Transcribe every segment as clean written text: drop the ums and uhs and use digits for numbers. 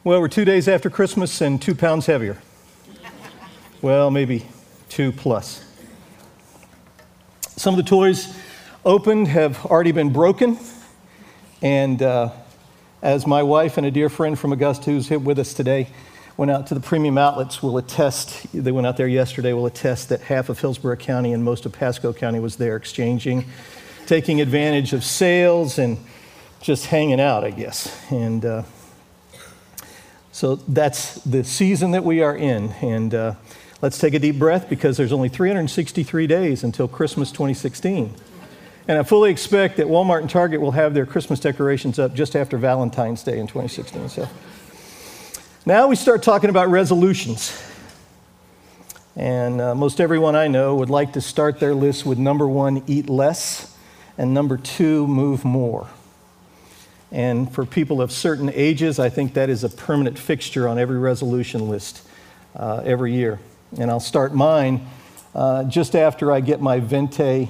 Well, we're 2 days after Christmas and 2 pounds heavier. Well, maybe 2 plus. Some of the toys opened have already been broken. And as my wife and a dear friend from Augusta who's here with us today went out to the Premium Outlets will attest, they went out there yesterday, will attest that half of Hillsborough County and most of Pasco County was there exchanging, taking advantage of sales and just hanging out, I guess. And so that's the season that we are in. And let's take a deep breath because there's only 363 days until Christmas 2016. And I fully expect that Walmart and Target will have their Christmas decorations up just after Valentine's Day in 2016. So now we start talking about resolutions. And most everyone I know would like to start their list with number 1, eat less, and number 2, move more. And for people of certain ages, I think that is a permanent fixture on every resolution list every year. And I'll start mine just after I get my Venti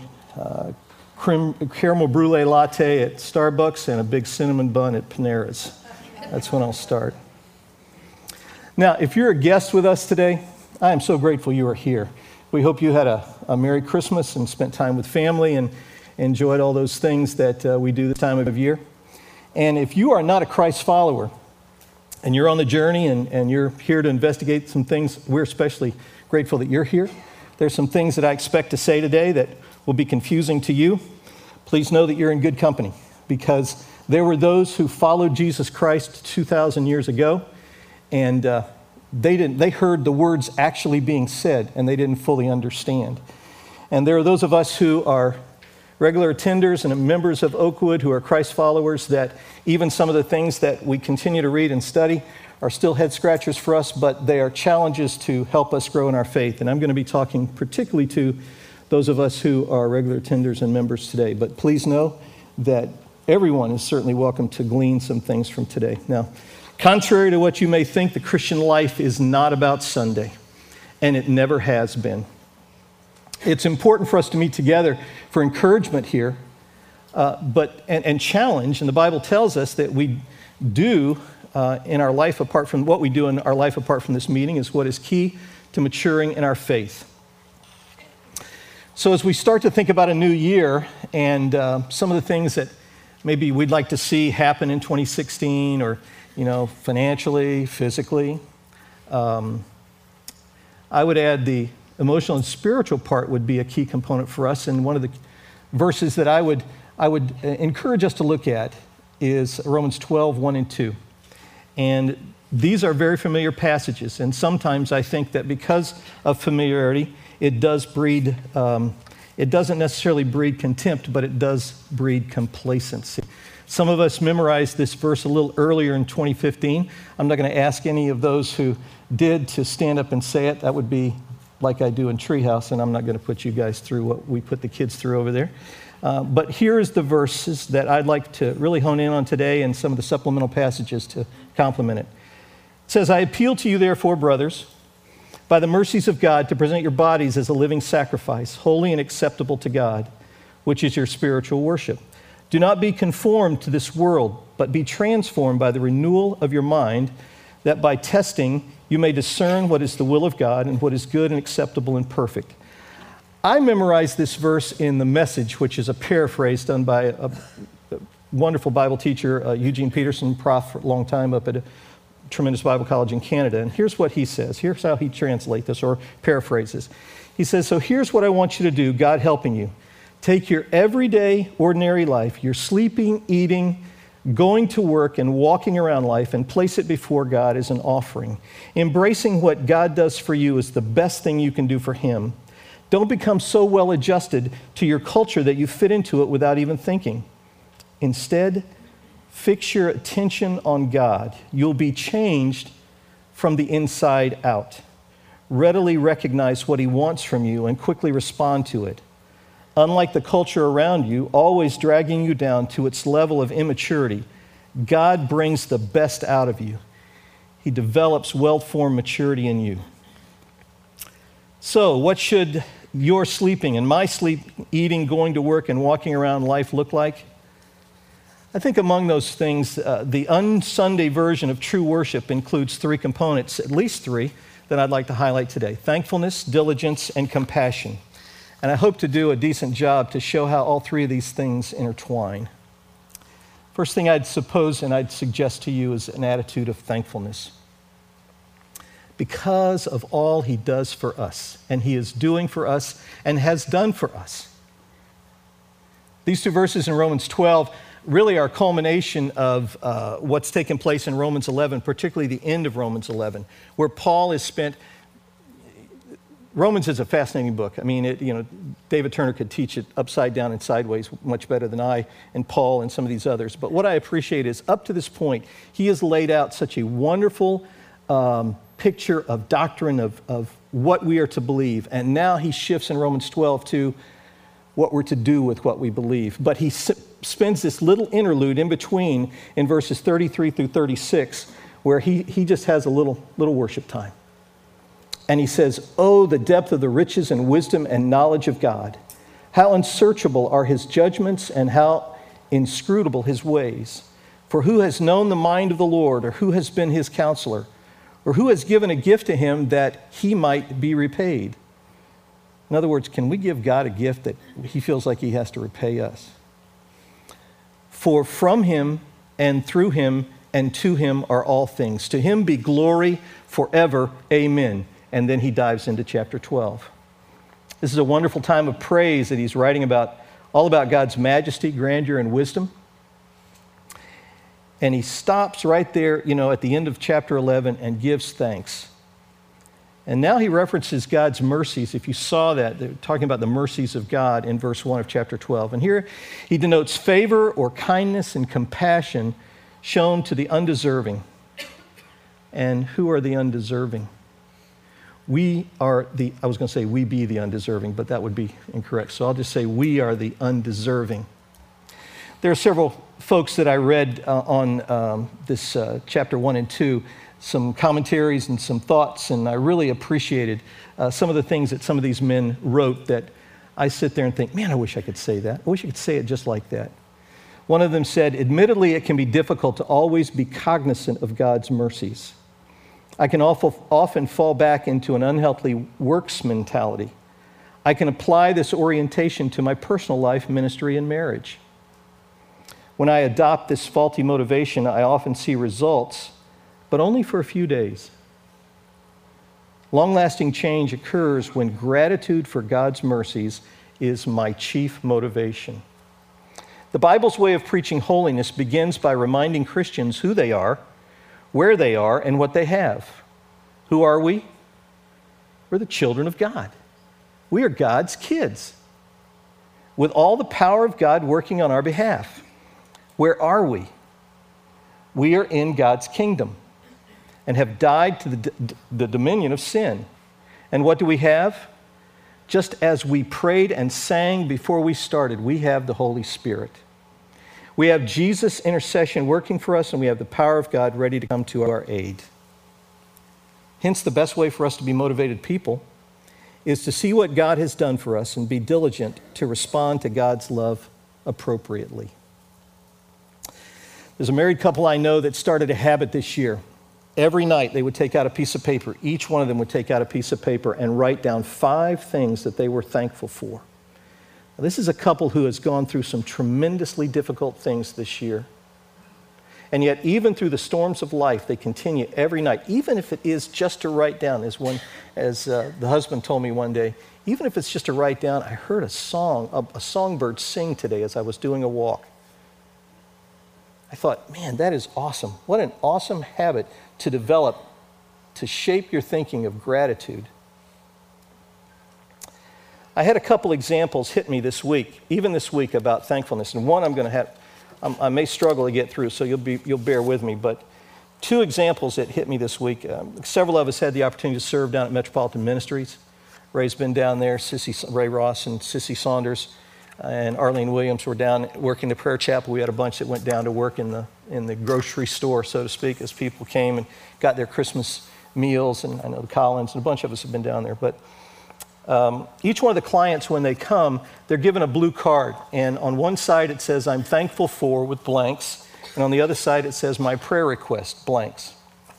caramel brulee latte at Starbucks and a big cinnamon bun at Panera's. That's when I'll start. Now, if you're a guest with us today, I am so grateful you are here. We hope you had a Merry Christmas and spent time with family and enjoyed all those things that we do this time of year. And if you are not a Christ follower and you're on the journey and you're here to investigate some things, we're especially grateful that you're here. There's some things that I expect to say today that will be confusing to you. Please know that you're in good company because there were those who followed Jesus Christ 2,000 years ago and they heard the words actually being said and they didn't fully understand. And there are those of us who are regular attenders and members of Oakwood who are Christ followers that even some of the things that we continue to read and study are still head scratchers for us, but they are challenges to help us grow in our faith. And I'm going to be talking particularly to those of us who are regular attenders and members today. But please know that everyone is certainly welcome to glean some things from today. Now, contrary to what you may think, the Christian life is not about Sunday, and it never has been. It's important for us to meet together for encouragement here, and challenge. And the Bible tells us that we do in our life apart from what we do in our life apart from this meeting is what is key to maturing in our faith. So as we start to think about a new year and some of the things that maybe we'd like to see happen in 2016, or financially, physically, I would add the emotional and spiritual part would be a key component for us. And one of the verses that I would encourage us to look at is Romans 12, 1 and 2. And these are very familiar passages. And sometimes I think that because of familiarity, it doesn't necessarily breed contempt, but it does breed complacency. Some of us memorized this verse a little earlier in 2015. I'm not going to ask any of those who did to stand up and say it. That would be like I do in Treehouse, and I'm not going to put you guys through what we put the kids through over there. But here's the verses that I'd like to really hone in on today and some of the supplemental passages to complement it. It says, I appeal to you, therefore, brothers, by the mercies of God, to present your bodies as a living sacrifice, holy and acceptable to God, which is your spiritual worship. Do not be conformed to this world, but be transformed by the renewal of your mind, that by testing you may discern what is the will of God and what is good and acceptable and perfect. I memorized this verse in The Message, which is a paraphrase done by a wonderful Bible teacher, Eugene Peterson, prof for a long time up at a tremendous Bible college in Canada. And here's what he says. Here's how he translates this or paraphrases. He says, so here's what I want you to do, God helping you. Take your everyday, ordinary life, your sleeping, eating, going to work, and walking around life, and place it before God as an offering. Embracing what God does for you is the best thing you can do for Him. Don't become so well adjusted to your culture that you fit into it without even thinking. Instead, fix your attention on God. You'll be changed from the inside out. Readily recognize what He wants from you and quickly respond to it. Unlike the culture around you, always dragging you down to its level of immaturity, God brings the best out of you. He develops well-formed maturity in you. So, what should your sleeping and my sleep, eating, going to work, and walking around life look like? I think among those things, the un-Sunday version of true worship includes three components, at least three, that I'd like to highlight today: thankfulness, diligence, and compassion. And I hope to do a decent job to show how all three of these things intertwine. First thing I'd suppose and I'd suggest to you is an attitude of thankfulness. Because of all he does for us, and he is doing for us, and has done for us. These two verses in Romans 12 really are a culmination of what's taken place in Romans 11, particularly the end of Romans 11, where Paul has spent. Romans is a fascinating book. I mean, David Turner could teach it upside down and sideways much better than I and Paul and some of these others. But what I appreciate is, up to this point, he has laid out such a wonderful picture of doctrine of what we are to believe. And now he shifts in Romans 12 to what we're to do with what we believe. But he spends this little interlude in between in verses 33 through 36, where he just has a little worship time. And he says, "Oh, the depth of the riches and wisdom and knowledge of God. How unsearchable are his judgments and how inscrutable his ways. For who has known the mind of the Lord, or who has been his counselor, or who has given a gift to him that he might be repaid?" In other words, can we give God a gift that he feels like he has to repay us? "For from him and through him and to him are all things. To him be glory forever. Amen." And then he dives into chapter 12. This is a wonderful time of praise that he's writing about, all about God's majesty, grandeur, and wisdom. And he stops right there, at the end of chapter 11 and gives thanks. And now he references God's mercies. If you saw that, they're talking about the mercies of God in verse 1 of chapter 12. And here he denotes favor or kindness and compassion shown to the undeserving. And who are the undeserving? We be the undeserving, but that would be incorrect. So I'll just say we are the undeserving. There are several folks that I read on this chapter 1 and 2, some commentaries and some thoughts, and I really appreciated some of the things that some of these men wrote that I sit there and think, man, I wish I could say that. I wish I could say it just like that. One of them said, "Admittedly, it can be difficult to always be cognizant of God's mercies. I can often fall back into an unhealthy works mentality. I can apply this orientation to my personal life, ministry, and marriage. When I adopt this faulty motivation, I often see results, but only for a few days. Long-lasting change occurs when gratitude for God's mercies is my chief motivation." The Bible's way of preaching holiness begins by reminding Christians who they are, where they are, and what they have. Who are we? We're the children of God. We are God's kids, with all the power of God working on our behalf. Where are we? We are in God's kingdom and have died to the dominion of sin. And what do we have? Just as we prayed and sang before we started, we have the Holy Spirit. We have Jesus' intercession working for us, and we have the power of God ready to come to our aid. Hence, the best way for us to be motivated people is to see what God has done for us and be diligent to respond to God's love appropriately. There's a married couple I know that started a habit this year. Every night they would take out a piece of paper. Each one of them would take out a piece of paper and write down 5 things that they were thankful for. Now, this is a couple who has gone through some tremendously difficult things this year. And yet, even through the storms of life, they continue every night, even if it is just to write down, as the husband told me one day, even if it's just to write down, I heard a songbird sing today as I was doing a walk. I thought, man, that is awesome. What an awesome habit to develop to shape your thinking of gratitude. I had a couple examples hit me this week, even this week, about thankfulness. And one I may struggle to get through, so you'll bear with me. But 2 examples that hit me this week. Several of us had the opportunity to serve down at Metropolitan Ministries. Ray's been down there. Ray Ross and Sissy Saunders and Arlene Williams were down working the prayer chapel. We had a bunch that went down to work in the grocery store, so to speak, as people came and got their Christmas meals. And I know the Collins and a bunch of us have been down there. But Each one of the clients, when they come, they're given a blue card. And on one side it says, I'm thankful for, with blanks. And on the other side it says, my prayer request, blanks.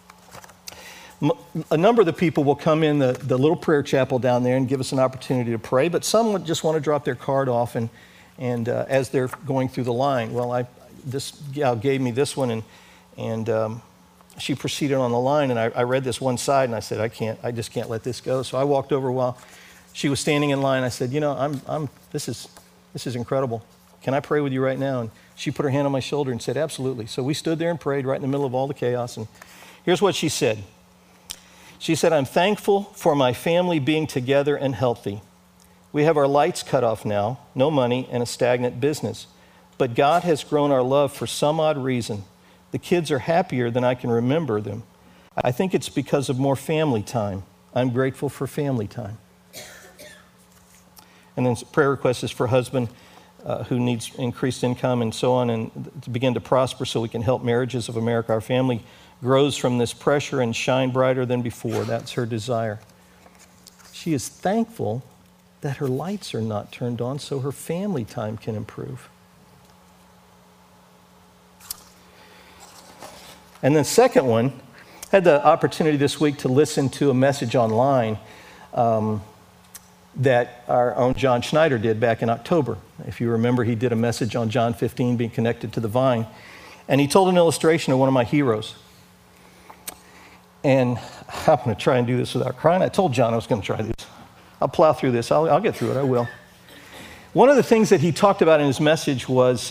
A number of the people will come in the little prayer chapel down there and give us an opportunity to pray, but some would just want to drop their card off and as they're going through the line. Well, this gal gave me this one, and she proceeded on the line, and I read this one side, and I said, I just can't let this go. So I walked over while she was standing in line. I said, this is incredible. Can I pray with you right now? And she put her hand on my shoulder and said, absolutely. So we stood there and prayed right in the middle of all the chaos, and here's what she said. She said, I'm thankful for my family being together and healthy. We have our lights cut off now, no money, and a stagnant business. But God has grown our love for some odd reason. The kids are happier than I can remember them. I think it's because of more family time. I'm grateful for family time. And then prayer request is for husband who needs increased income and so on, and to begin to prosper so we can help marriages of America. Our family grows from this pressure and shine brighter than before. That's her desire. She is thankful that her lights are not turned on so her family time can improve. And then second one, I had the opportunity this week to listen to a message online that our own John Schneider did back in October. If you remember, he did a message on John 15, being connected to the vine. And he told an illustration of one of my heroes. And I'm going to try and do this without crying. I told John I was going to try this. I'll plow through this. I'll get through it. I will. One of the things that he talked about in his message was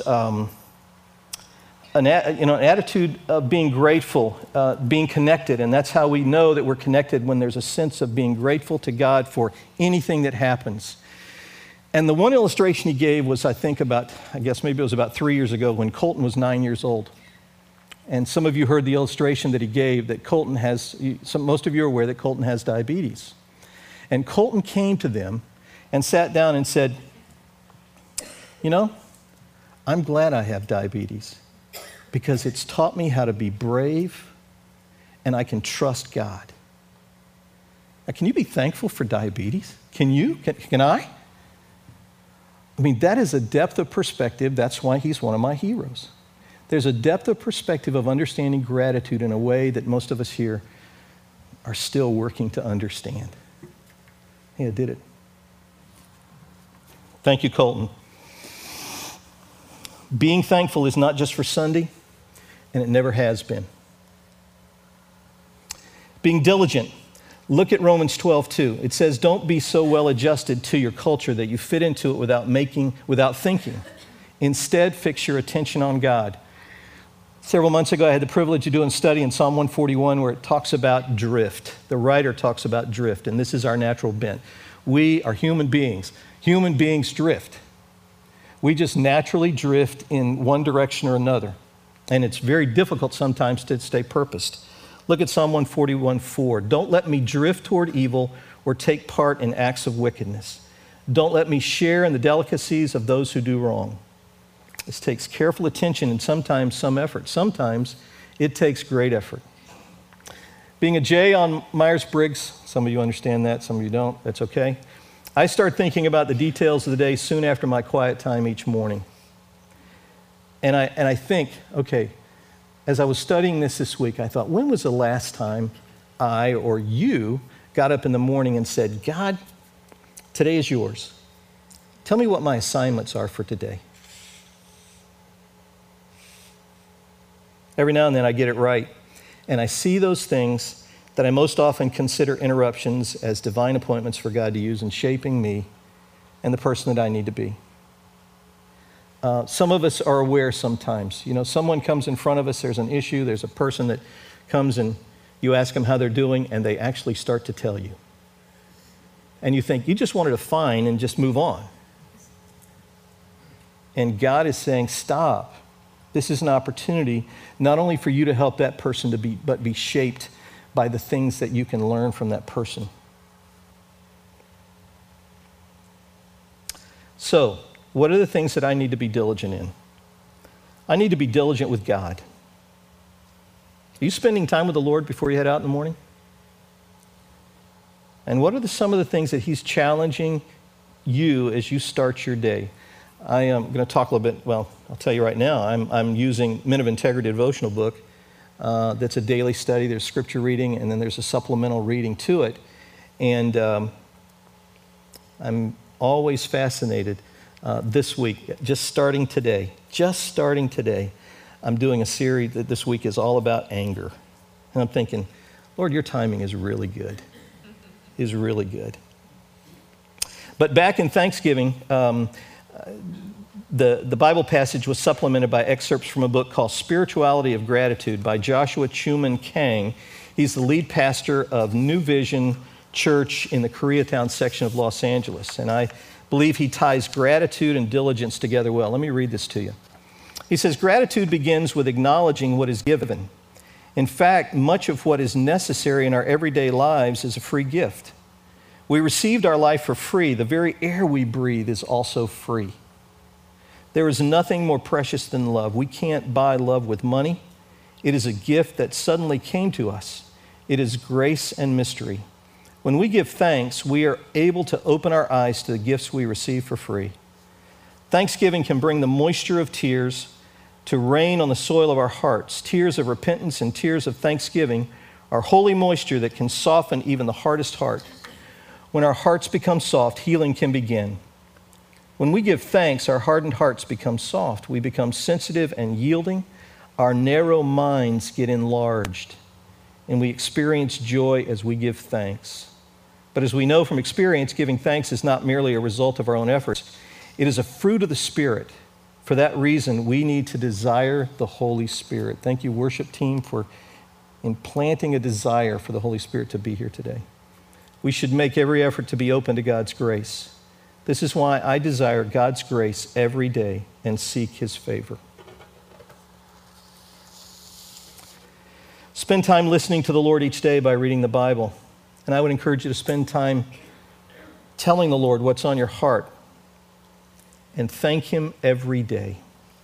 an attitude of being grateful, being connected. And that's how we know that we're connected, when there's a sense of being grateful to God for anything that happens. And the one illustration he gave was, I guess maybe it was about 3 years ago, when Colton was 9 years old. And some of you heard the illustration that he gave, that Colton has, most of you are aware that Colton has diabetes. And Colton came to them and sat down and said, I'm glad I have diabetes because it's taught me how to be brave and I can trust God. Now, can you be thankful for diabetes? Can you? Can I? I mean, that is a depth of perspective. That's why he's one of my heroes. There's a depth of perspective of understanding gratitude in a way that most of us here are still working to understand. Yeah, I did it. Thank you, Colton. Being thankful is not just for Sunday, and it never has been. Being diligent. Look at Romans 12:2. It says, don't be so well adjusted to your culture that you fit into it without thinking. Instead, fix your attention on God. Several months ago, I had the privilege of doing a study in Psalm 141 where it talks about drift. The writer talks about drift, and this is our natural bent. We are human beings. Human beings drift. We just naturally drift in one direction or another, and it's very difficult sometimes to stay purposed. Look at Psalm 141:4. Don't let me drift toward evil or take part in acts of wickedness. Don't let me share in the delicacies of those who do wrong. This takes careful attention and sometimes some effort. Sometimes it takes great effort. Being a J on Myers-Briggs, some of you understand that, some of you don't, that's okay. I start thinking about the details of the day soon after my quiet time each morning. And I think, okay, as I was studying this week, I thought, when was the last time I or you got up in the morning and said, God, today is yours. Tell me what my assignments are for today. Every now and then I get it right, and I see those things that I most often consider interruptions as divine appointments for God to use in shaping me and the person that I need to be. Some of us are aware sometimes. Someone comes in front of us, there's an issue, there's a person that comes and you ask them how they're doing, and they actually start to tell you. And you think, you just wanted to fine and just move on. And God is saying, stop. This is an opportunity not only for you to help that person but be shaped by the things that you can learn from that person. So, what are the things that I need to be diligent in? I need to be diligent with God. Are you spending time with the Lord before you head out in the morning? And what are some of the things that he's challenging you as you start your day? I am going to talk a little bit, well, I'll tell you right now, I'm using Men of Integrity devotional book. That's a daily study. There's scripture reading, and then there's a supplemental reading to it. And I'm always fascinated. This week, just starting today, I'm doing a series that this week is all about anger. And I'm thinking, Lord, your timing is really good. Is really good. But back in Thanksgiving, the Bible passage was supplemented by excerpts from a book called Spirituality of Gratitude by Joshua Chuman Kang. He's the lead pastor of New Vision Church in the Koreatown section of Los Angeles. And I believe he ties gratitude and diligence together well. Let me read this to you. He says, gratitude begins with acknowledging what is given. In fact, much of what is necessary in our everyday lives is a free gift. We received our life for free. The very air we breathe is also free. There is nothing more precious than love. We can't buy love with money. It is a gift that suddenly came to us. It is grace and mystery. When we give thanks, we are able to open our eyes to the gifts we receive for free. Thanksgiving can bring the moisture of tears to rain on the soil of our hearts. Tears of repentance and tears of thanksgiving are holy moisture that can soften even the hardest heart. When our hearts become soft, healing can begin. When we give thanks, our hardened hearts become soft. We become sensitive and yielding. Our narrow minds get enlarged, and we experience joy as we give thanks. But as we know from experience, giving thanks is not merely a result of our own efforts. It is a fruit of the Spirit. For that reason, we need to desire the Holy Spirit. Thank you, worship team, for implanting a desire for the Holy Spirit to be here today. We should make every effort to be open to God's grace. This is why I desire God's grace every day and seek His favor. Spend time listening to the Lord each day by reading the Bible. And I would encourage you to spend time telling the Lord what's on your heart and thank Him every day.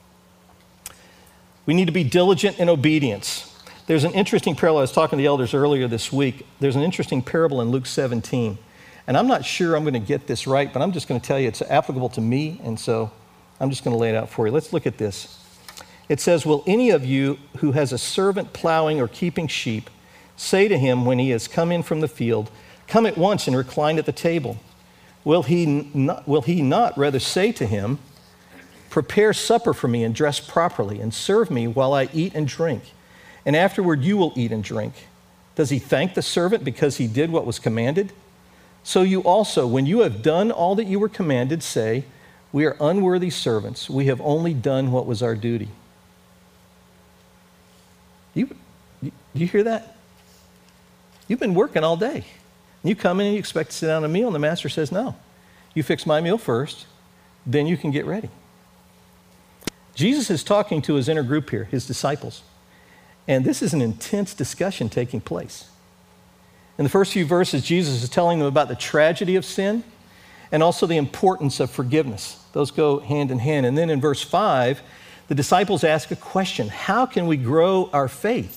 We need to be diligent in obedience. There's an interesting parallel. I was talking to the elders earlier this week. There's an interesting parable in Luke 17. And I'm not sure I'm going to get this right, but I'm just going to tell you it's applicable to me, and so I'm just going to lay it out for you. Let's look at this. It says, will any of you who has a servant plowing or keeping sheep say to him when he has come in from the field, come at once and recline at the table? Will he not rather say to him, prepare supper for me and dress properly and serve me while I eat and drink, and afterward you will eat and drink? Does he thank the servant because he did what was commanded? So you also, when you have done all that you were commanded, say, we are unworthy servants. We have only done what was our duty. Do you hear that? You've been working all day. You come in and you expect to sit down at a meal, and the master says, no. You fix my meal first, then you can get ready. Jesus is talking to his inner group here, his disciples. And this is an intense discussion taking place. In the first few verses, Jesus is telling them about the tragedy of sin and also the importance of forgiveness. Those go hand in hand. And then in verse 5, the disciples ask a question: how can we grow our faith?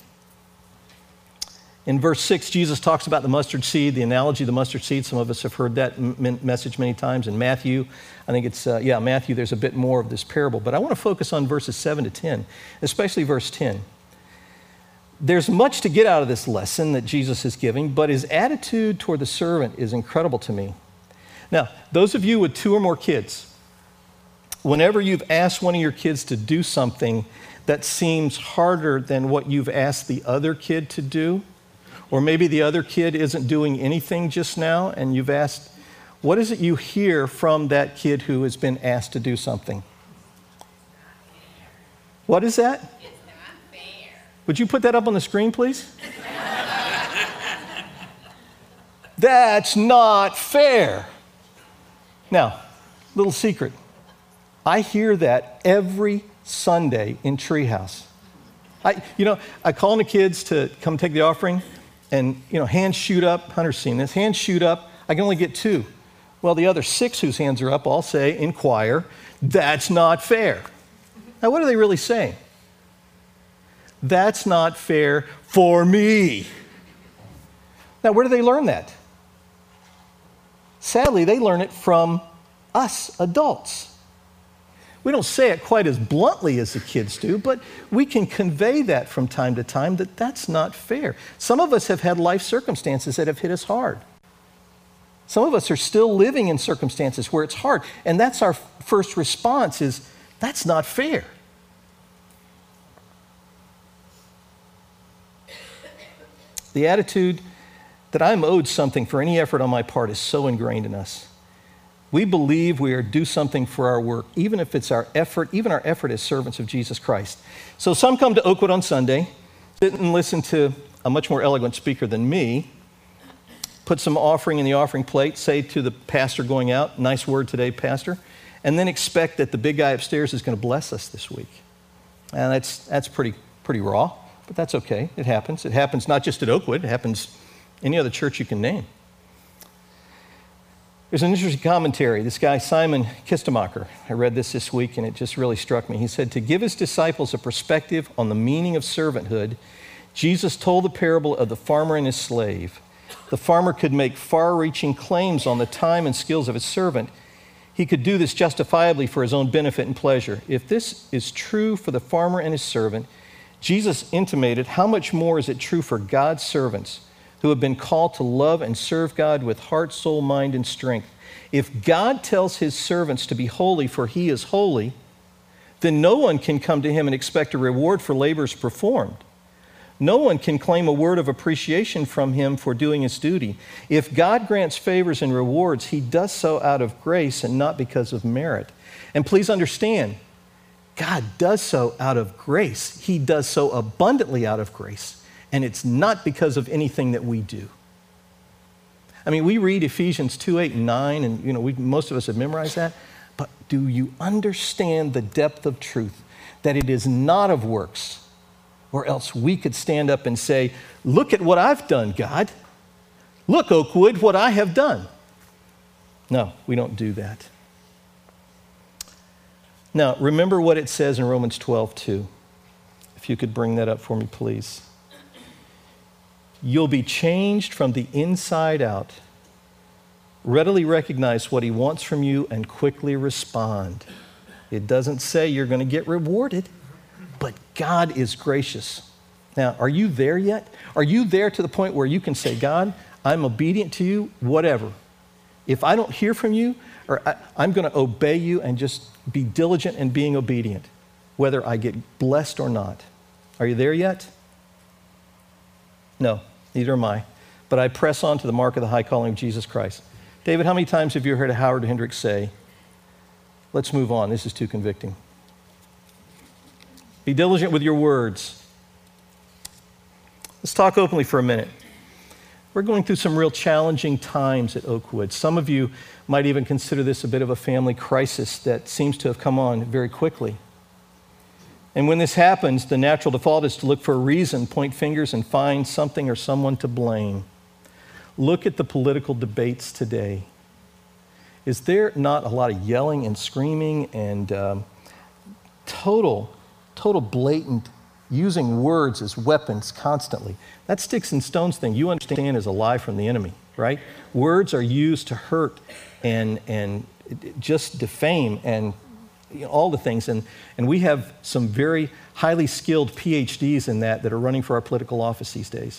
In verse 6, Jesus talks about the mustard seed, the analogy of the mustard seed. Some of us have heard that message many times. In Matthew, I think it's, Matthew, there's a bit more of this parable. But I want to focus on verses 7 to 10, especially verse 10. There's much to get out of this lesson that Jesus is giving, but his attitude toward the servant is incredible to me. Now, those of you with 2 or more kids, whenever you've asked one of your kids to do something that seems harder than what you've asked the other kid to do, or maybe the other kid isn't doing anything just now, and you've asked, what is it you hear from that kid who has been asked to do something? What is that? Would you put that up on the screen, please? That's not fair. Now, little secret. I hear that every Sunday in Treehouse. I call on the kids to come take the offering, and, hands shoot up. Hunter's seen this. Hands shoot up. I can only get 2. Well, the other 6 whose hands are up all say in choir, that's not fair. Now, what are they really saying? That's not fair for me. Now, where do they learn that? Sadly, they learn it from us adults. We don't say it quite as bluntly as the kids do, but we can convey that from time to time that that's not fair. Some of us have had life circumstances that have hit us hard. Some of us are still living in circumstances where it's hard, and that's our first response is, that's not fair. The attitude that I'm owed something for any effort on my part is so ingrained in us. We believe we are due something for our work, even if it's our effort, even our effort as servants of Jesus Christ. So some come to Oakwood on Sunday, sit and listen to a much more eloquent speaker than me, put some offering in the offering plate, say to the pastor going out, nice word today, pastor, and then expect that the big guy upstairs is going to bless us this week. And that's pretty raw, but that's okay. It happens. It happens not just at Oakwood. It happens any other church you can name. There's an interesting commentary. This guy, Simon Kistemacher, I read this week, and it just really struck me. He said, to give his disciples a perspective on the meaning of servanthood, Jesus told the parable of the farmer and his slave. The farmer could make far-reaching claims on the time and skills of his servant. He could do this justifiably for his own benefit and pleasure. If this is true for the farmer and his servant, Jesus intimated how much more is it true for God's servants who have been called to love and serve God with heart, soul, mind, and strength. If God tells his servants to be holy for he is holy, then no one can come to him and expect a reward for labors performed. No one can claim a word of appreciation from him for doing his duty. If God grants favors and rewards, he does so out of grace and not because of merit. And please understand, God does so out of grace. He does so abundantly out of grace. And it's not because of anything that we do. I mean, we read Ephesians 2, 8, and 9, and most of us have memorized that. But do you understand the depth of truth? That it is not of works, or else we could stand up and say, look at what I've done, God. Look, Oakwood, what I have done. No, we don't do that. Now, remember what it says in Romans 12, 2. If you could bring that up for me, please. You'll be changed from the inside out. Readily recognize what he wants from you and quickly respond. It doesn't say you're going to get rewarded, but God is gracious. Now, are you there yet? Are you there to the point where you can say, God, I'm obedient to you, whatever. If I don't hear from you, I'm going to obey you and just be diligent in being obedient, whether I get blessed or not. Are you there yet? No, neither am I. But I press on to the mark of the high calling of Jesus Christ. David, how many times have you heard Howard Hendricks say, let's move on, this is too convicting. Be diligent with your words. Let's talk openly for a minute. We're going through some real challenging times at Oakwood. Some of you might even consider this a bit of a family crisis that seems to have come on very quickly. And when this happens, the natural default is to look for a reason, point fingers, and find something or someone to blame. Look at the political debates today. Is there not a lot of yelling and screaming and total blatant using words as weapons constantly? That sticks and stones thing, you understand, is a lie from the enemy, right? Words are used to hurt and just defame and all the things. And we have some very highly skilled PhDs in that are running for our political office these days.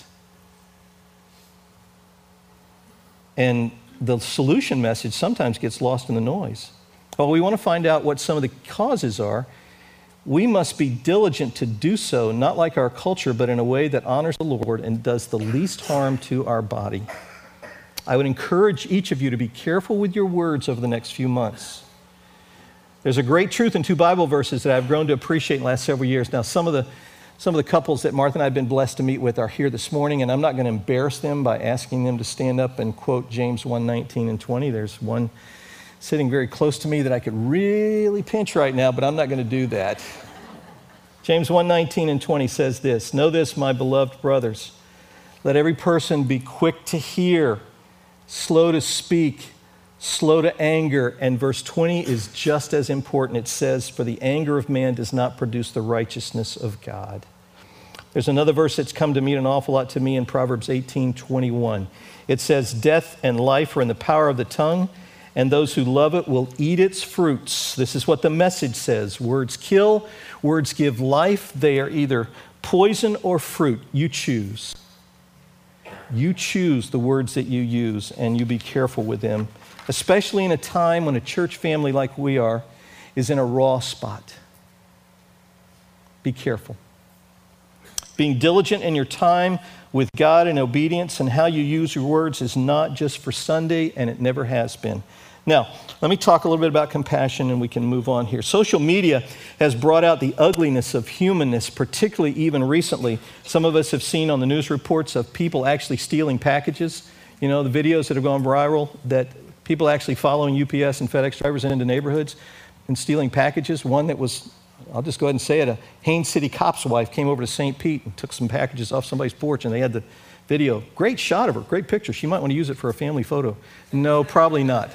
And the solution message sometimes gets lost in the noise. Well, we want to find out what some of the causes are. We must be diligent to do so, not like our culture, but in a way that honors the Lord and does the least harm to our body. I would encourage each of you to be careful with your words over the next few months. There's a great truth in 2 Bible verses that I've grown to appreciate in the last several years. Now, some of the couples that Martha and I have been blessed to meet with are here this morning, and I'm not going to embarrass them by asking them to stand up and quote James 1:19 and 20. There's one sitting very close to me that I could really pinch right now, but I'm not going to do that. James 1:19 and 20 says this, "Know this, my beloved brothers, let every person be quick to hear, slow to speak, slow to anger." And verse 20 is just as important. It says, "For the anger of man does not produce the righteousness of God." There's another verse that's come to mean an awful lot to me in Proverbs 18:21. It says, death and life are in the power of the tongue, and those who love it will eat its fruits. This is what the Message says. Words kill, words give life. They are either poison or fruit. You choose. You choose the words that you use, and you be careful with them, especially in a time when a church family like we are is in a raw spot. Be careful. Being diligent in your time with God and obedience and how you use your words is not just for Sunday, and it never has been. Now, let me talk a little bit about compassion, and we can move on here. Social media has brought out the ugliness of humanness, particularly even recently. Some of us have seen on the news reports of people actually stealing packages. You know, the videos that have gone viral, that people actually following UPS and FedEx drivers into neighborhoods and stealing packages. One that was, I'll just go ahead and say it, a Haines City cop's wife came over to St. Pete and took some packages off somebody's porch, and they had the video. Great shot of her, great picture. She might want to use it for a family photo. No, probably not.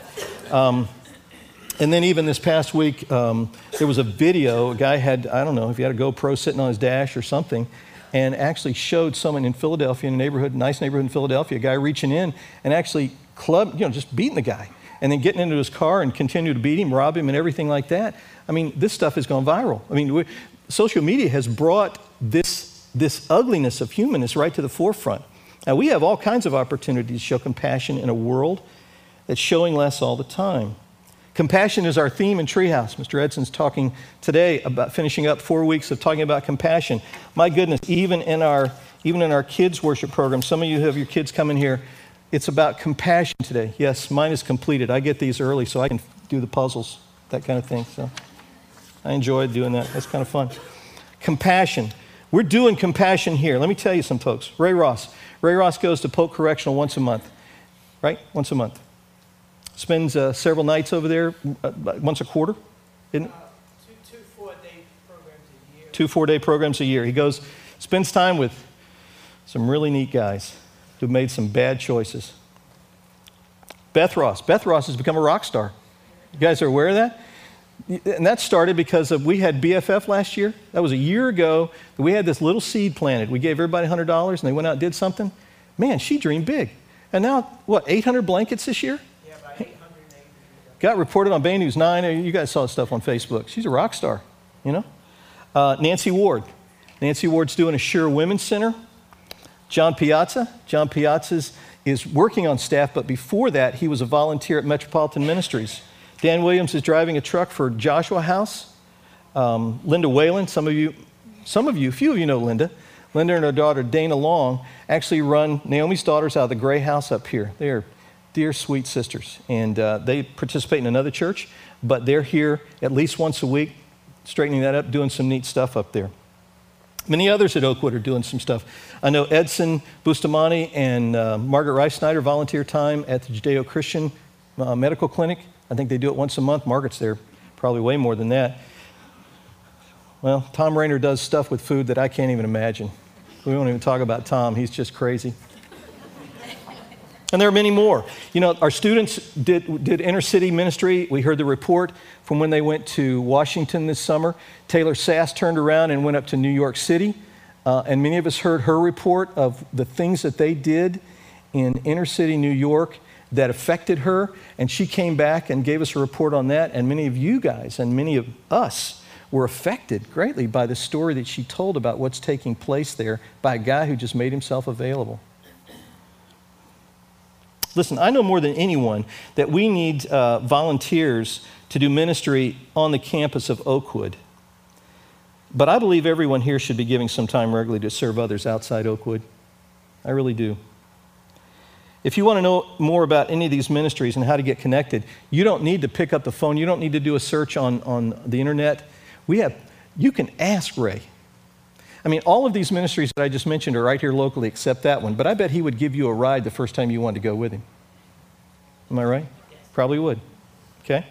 And then even this past week, there was a video. A guy had, I don't know, if he had a GoPro sitting on his dash or something, and actually showed someone in Philadelphia, in a neighborhood, nice neighborhood in Philadelphia, a guy reaching in and actually just beating the guy, and then getting into his car and continue to beat him, rob him, and everything like that. I mean, this stuff has gone viral. I mean, social media has brought this ugliness of humanness right to the forefront. Now, we have all kinds of opportunities to show compassion in a world that's showing less all the time. Compassion is our theme in Treehouse. Mr. Edson's talking today about finishing up 4 weeks of talking about compassion. My goodness, even in our kids' worship program, some of you have your kids coming here, it's about compassion today. Yes, mine is completed. I get these early so I can do the puzzles, that kind of thing. So I enjoy doing that. That's kind of fun. Compassion. We're doing compassion here. Let me tell you some folks. Ray Ross. Ray Ross goes to Polk Correctional once a month, right? Once a month. Spends several nights over there, once a quarter, isn't it? Two 4-day programs a year. 2 4-day programs a year. He goes, spends time with some really neat guys who've made some bad choices. Beth Ross. Beth Ross has become a rock star. You guys are aware of that? And that started because we had BFF last year. That was a year ago that we had this little seed planted. We gave everybody $100 and they went out and did something. Man, she dreamed big. And now, 800 blankets this year? Yeah, about 880. Got reported on Bay News 9. You guys saw stuff on Facebook. She's a rock star, you know? Nancy Ward. Nancy Ward's doing a Sure Women's Center. John Piazza. John Piazza is working on staff, but before that, he was a volunteer at Metropolitan Ministries. Dan Williams is driving a truck for Joshua House. Linda Whalen, a few of you know Linda. Linda and her daughter, Dana Long, actually run Naomi's Daughters out of the Gray House up here. They are dear, sweet sisters. And they participate in another church, but they're here at least once a week, straightening that up, doing some neat stuff up there. Many others at Oakwood are doing some stuff. I know Edson Bustamante and Margaret Rice Snyder volunteer time at the Judeo-Christian Medical Clinic. I think they do it once a month. Margaret's there probably way more than that. Well, Tom Rayner does stuff with food that I can't even imagine. We won't even talk about Tom. He's just crazy. And there are many more. You know, our students did inner city ministry. We heard the report from when they went to Washington this summer. Taylor Sass turned around and went up to New York City. And many of us heard her report of the things that they did in inner city New York that affected her, and she came back and gave us a report on that, and many of you guys and many of us were affected greatly by the story that she told about what's taking place there by a guy who just made himself available. Listen, I know more than anyone that we need volunteers to do ministry on the campus of Oakwood, but I believe everyone here should be giving some time regularly to serve others outside Oakwood. I really do. If you want to know more about any of these ministries and how to get connected, you don't need to pick up the phone. You don't need to do a search on the internet. You can ask Ray. I mean, all of these ministries that I just mentioned are right here locally except that one, but I bet he would give you a ride the first time you wanted to go with him. Am I right? Yes. Probably would. Okay?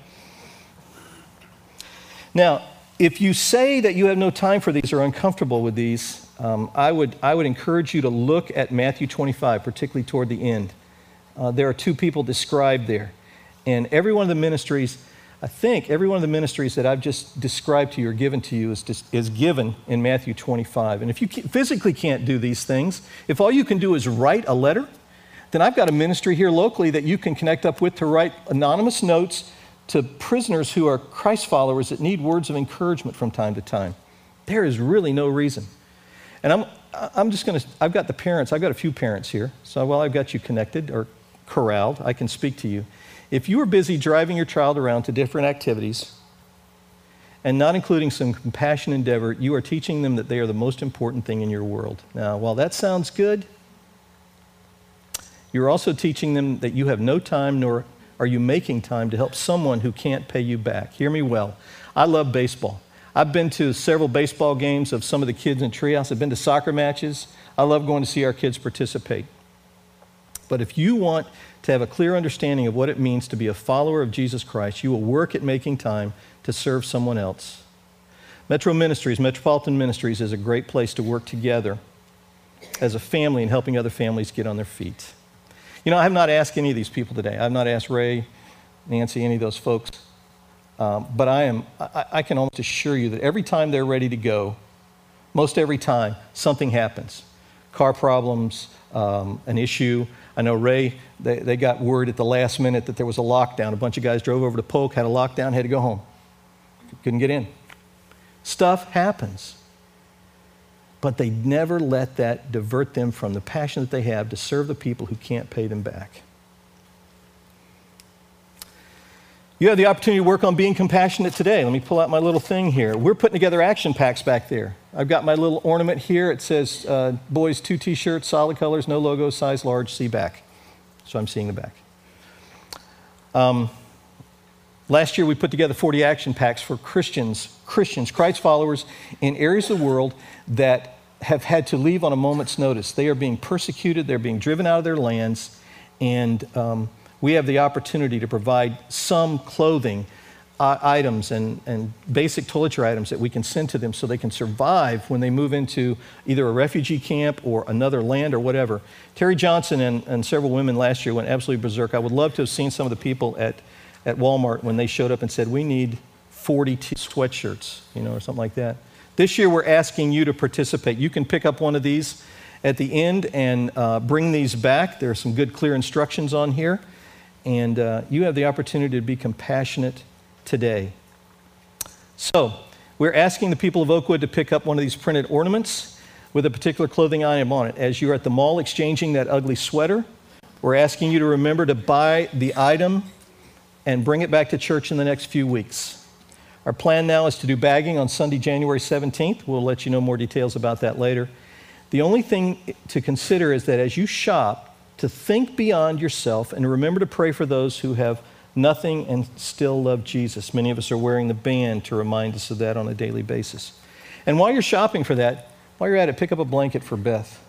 Now, if you say that you have no time for these or uncomfortable with these, I would encourage you to look at Matthew 25, particularly toward the end. There are two people described there. And every one of the ministries, I think every one of the ministries that I've just described to you or given to you is given in Matthew 25. And if you physically can't do these things, if all you can do is write a letter, then I've got a ministry here locally that you can connect up with to write anonymous notes to prisoners who are Christ followers that need words of encouragement from time to time. There is really no reason. And I've got the parents, I've got a few parents here, so while I've got you connected or corralled, I can speak to you. If you are busy driving your child around to different activities and not including some compassion endeavor, you are teaching them that they are the most important thing in your world. Now, while that sounds good, you're also teaching them that you have no time, nor are you making time to help someone who can't pay you back. Hear me well. I love baseball. I've been to several baseball games of some of the kids in Treehouse. I've been to soccer matches. I love going to see our kids participate. But if you want to have a clear understanding of what it means to be a follower of Jesus Christ, you will work at making time to serve someone else. Metropolitan Ministries is a great place to work together as a family and helping other families get on their feet. You know, I have not asked any of these people today. I have not asked Ray, Nancy, any of those folks. But I can almost assure you that every time they're ready to go, most every time, something happens. Car problems, an issue. I know Ray, they got word at the last minute that there was a lockdown. A bunch of guys drove over to Polk, had a lockdown, had to go home. Couldn't get in. Stuff happens. But they never let that divert them from the passion that they have to serve the people who can't pay them back. You have the opportunity to work on being compassionate today. Let me pull out my little thing here. We're putting together action packs back there. I've got my little ornament here. It says, boys, 2 t-shirts, solid colors, no logo, size large, see back. So I'm seeing the back. Last year, we put together 40 action packs for Christians, Christ followers in areas of the world that have had to leave on a moment's notice. They are being persecuted. They're being driven out of their lands. And we have the opportunity to provide some clothing items and basic toiletry items that we can send to them so they can survive when they move into either a refugee camp or another land or whatever. Terry Johnson and several women last year went absolutely berserk. I would love to have seen some of the people at Walmart when they showed up and said, we need 40 sweatshirts, or something like that. This year we're asking you to participate. You can pick up one of these at the end and bring these back. There are some good, clear instructions on here. And you have the opportunity to be compassionate today. So, we're asking the people of Oakwood to pick up one of these printed ornaments with a particular clothing item on it. As you're at the mall exchanging that ugly sweater, we're asking you to remember to buy the item and bring it back to church in the next few weeks. Our plan now is to do bagging on Sunday, January 17th. We'll let you know more details about that later. The only thing to consider is that as you shop, to think beyond yourself and remember to pray for those who have nothing and still love Jesus. Many of us are wearing the band to remind us of that on a daily basis. And while you're shopping for that, while you're at it, pick up a blanket for Beth.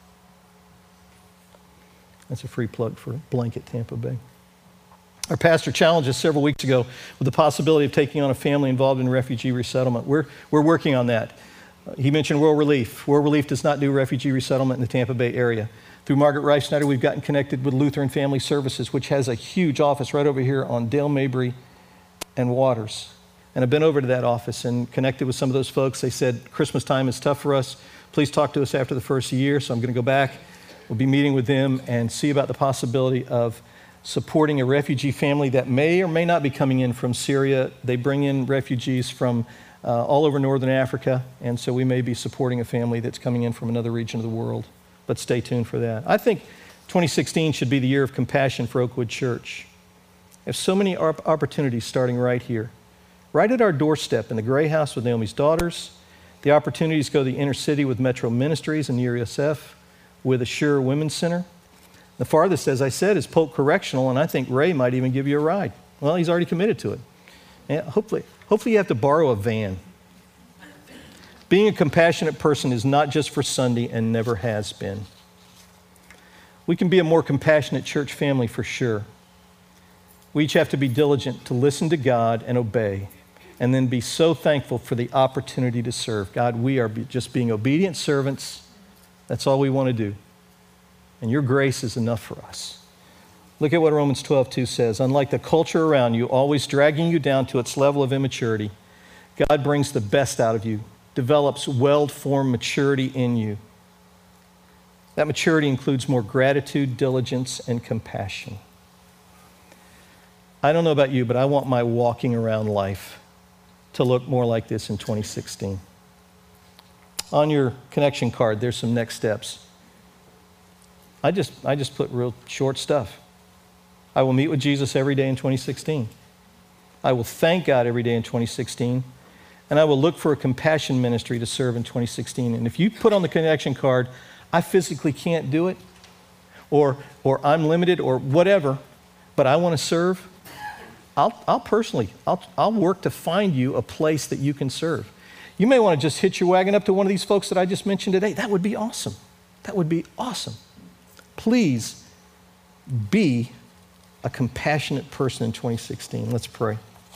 That's a free plug for Blanket Tampa Bay. Our pastor challenged us several weeks ago with the possibility of taking on a family involved in refugee resettlement. We're working on that. He mentioned World Relief. World Relief does not do refugee resettlement in the Tampa Bay area. Through Margaret Rice Snyder, we've gotten connected with Lutheran Family Services, which has a huge office right over here on Dale Mabry and Waters. And I've been over to that office and connected with some of those folks. They said, Christmas time is tough for us. Please talk to us after the first year. So I'm going to go back. We'll be meeting with them and see about the possibility of supporting a refugee family that may or may not be coming in from Syria. They bring in refugees from all over northern Africa, and so we may be supporting a family that's coming in from another region of the world. But stay tuned for that. I think 2016 should be the year of compassion for Oakwood Church. There's so many opportunities starting right here. Right at our doorstep in the Gray House with Naomi's Daughters, the opportunities go to the inner city with Metro Ministries and USF, with Assure Women's Center. The farthest, as I said, is Polk Correctional, and I think Ray might even give you a ride. Well, he's already committed to it. And hopefully you have to borrow a van. Being a compassionate person is not just for Sunday and never has been. We can be a more compassionate church family for sure. We each have to be diligent to listen to God and obey, and then be so thankful for the opportunity to serve. God, we are just being obedient servants. That's all we want to do. And your grace is enough for us. Look at what Romans 12:2 says. Unlike the culture around you, always dragging you down to its level of immaturity, God brings the best out of you, develops well-formed maturity in you. That maturity includes more gratitude, diligence, and compassion. I don't know about you, but I want my walking around life to look more like this in 2016. On your connection card, there's some next steps. I just put real short stuff. I will meet with Jesus every day in 2016. I will thank God every day in 2016. And I will look for a compassion ministry to serve in 2016. And if you put on the connection card, I physically can't do it, or I'm limited, or whatever, but I want to serve, I'll work to find you a place that you can serve. You may want to just hitch your wagon up to one of these folks that I just mentioned today. That would be awesome. That would be awesome. Please be a compassionate person in 2016. Let's pray.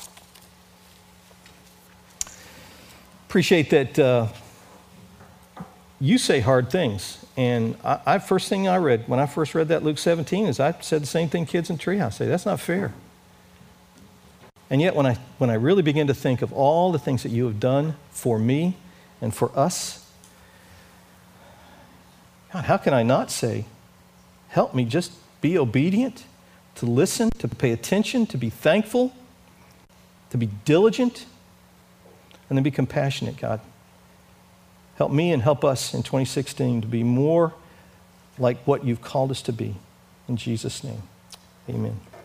Appreciate that you say hard things. And first thing I read, when I first read that Luke 17, is I said the same thing kids in Treehouse say. That's not fair. And yet when I really begin to think of all the things that you have done for me and for us, God, how can I not say, help me just be obedient, to listen, to pay attention, to be thankful, to be diligent, and then be compassionate, God. Help me and help us in 2016 to be more like what you've called us to be. In Jesus' name, amen.